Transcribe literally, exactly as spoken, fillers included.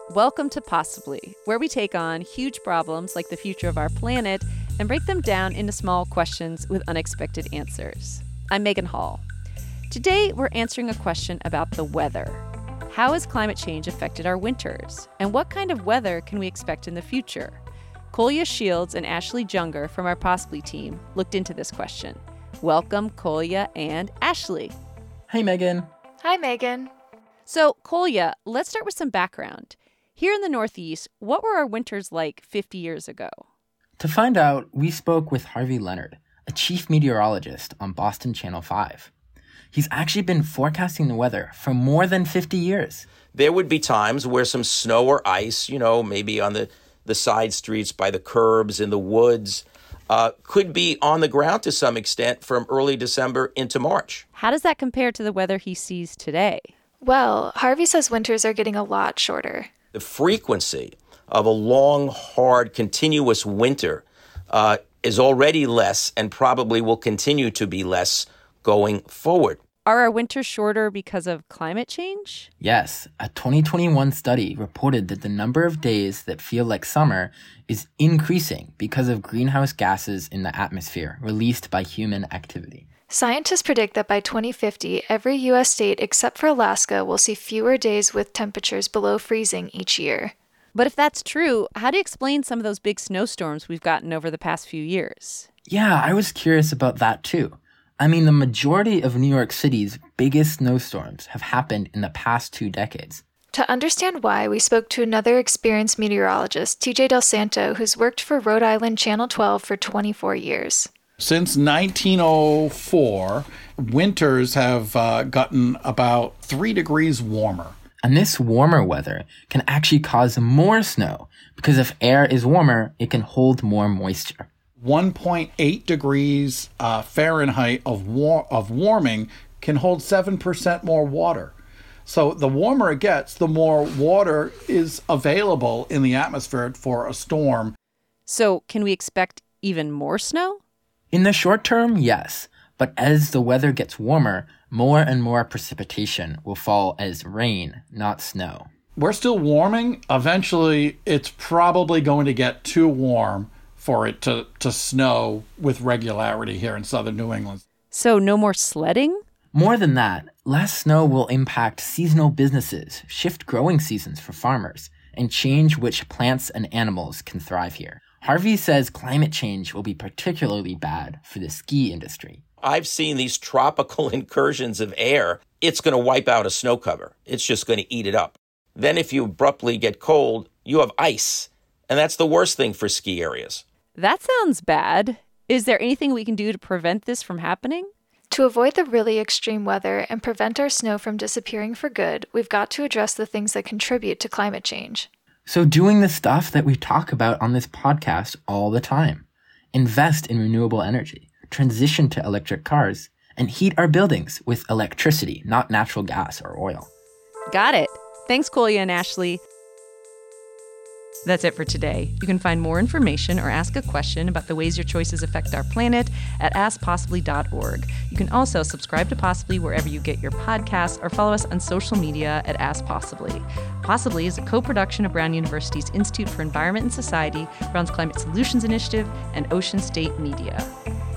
Welcome to Possibly, where we take on huge problems like the future of our planet and break them down into small questions with unexpected answers. I'm Megan Hall. Today, we're answering a question about the weather. How has climate change affected our winters? And what kind of weather can we expect in the future? Kolya Shields and Ashley Junger from our Possibly team looked into this question. Welcome, Kolya and Ashley. Hey, Megan. Hi, Megan. So, Kolya, let's start with some background. Here in the Northeast, what were our winters like fifty years ago? To find out, we spoke with Harvey Leonard, a chief meteorologist on Boston Channel five. He's actually been forecasting the weather for more than fifty years. There would be times where some snow or ice, you know, maybe on the, the side streets, by the curbs, in the woods, uh, could be on the ground to some extent from early December into March. How does that compare to the weather he sees today? Well, Harvey says winters are getting a lot shorter. The frequency of a long, hard, continuous winter uh, is already less and probably will continue to be less going forward. Are our winters shorter because of climate change? Yes, a twenty twenty-one study reported that the number of days that feel like summer is increasing because of greenhouse gases in the atmosphere released by human activity. Scientists predict that by twenty fifty, every U S state except for Alaska will see fewer days with temperatures below freezing each year. But if that's true, how do you explain some of those big snowstorms we've gotten over the past few years? Yeah, I was curious about that too. I mean, the majority of New York City's biggest snowstorms have happened in the past two decades. To understand why, we spoke to another experienced meteorologist, T J Del Santo, who's worked for Rhode Island Channel twelve for twenty-four years. Since nineteen oh four, winters have uh, gotten about three degrees warmer. And this warmer weather can actually cause more snow because if air is warmer, it can hold more moisture. one point eight degrees uh, Fahrenheit of war- of warming can hold seven percent more water. So the warmer it gets, the more water is available in the atmosphere for a storm. So can we expect even more snow? In the short term, yes. But as the weather gets warmer, more and more precipitation will fall as rain, not snow. We're still warming. Eventually, it's probably going to get too warm for it to, to snow with regularity here in southern New England. So no more sledding? More than that, less snow will impact seasonal businesses, shift growing seasons for farmers, and change which plants and animals can thrive here. Harvey says climate change will be particularly bad for the ski industry. I've seen these tropical incursions of air. It's going to wipe out a snow cover. It's just going to eat it up. Then if you abruptly get cold, you have ice. And that's the worst thing for ski areas. That sounds bad. Is there anything we can do to prevent this from happening? To avoid the really extreme weather and prevent our snow from disappearing for good, we've got to address the things that contribute to climate change. So doing the stuff that we talk about on this podcast all the time. Invest in renewable energy, transition to electric cars, and heat our buildings with electricity, not natural gas or oil. Got it. Thanks, Kolya and Ashley. That's it for today. You can find more information or ask a question about the ways your choices affect our planet at ask possibly dot org. You can also subscribe to Possibly wherever you get your podcasts or follow us on social media at Ask Possibly. Possibly is a co-production of Brown University's Institute for Environment and Society, Brown's Climate Solutions Initiative, and Ocean State Media.